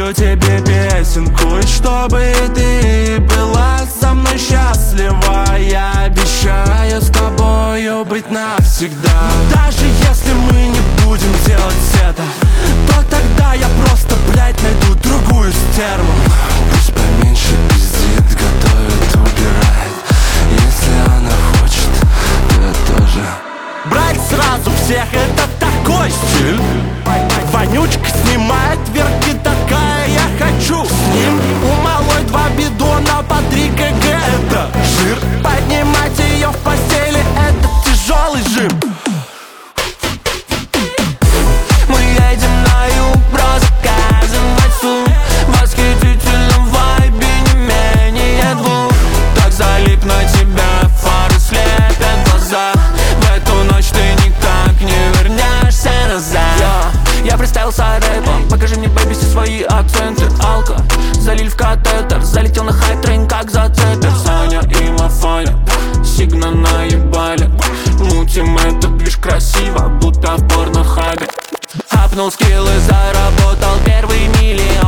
Напою тебе песенку, и чтобы ты была со мной счастлива. Я обещаю с тобою быть навсегда. Даже если мы не будем делать это, то тогда я просто, блядь, найду другую стерву. Пусть поменьше пиздит, готовит, убирает. Если она хочет, то я тоже. Брать сразу всех — это такой стиль. Вонючка снимает верхи, такая я хочу. С ним у малой 2 бидона по 3 кг. Это жир, поднимать ее в постели — это тяжелый жим. Мы едем на юг, про заказывать фу. В восхитительном вайбе не менее 2. Так залип на тебя, фары слепят глаза. В эту ночь ты никак не вернешься назад. Я представился рэпом, покажи мне, бэйби, все свои акценты. Алко, залили в катетер, залетел на хайп-трейн, как зацепер. Саня и Мафаня, сигна наебали. Мутим этот движ красиво, будто в порнохабе. Апнул скиллы, заработал первый миллион.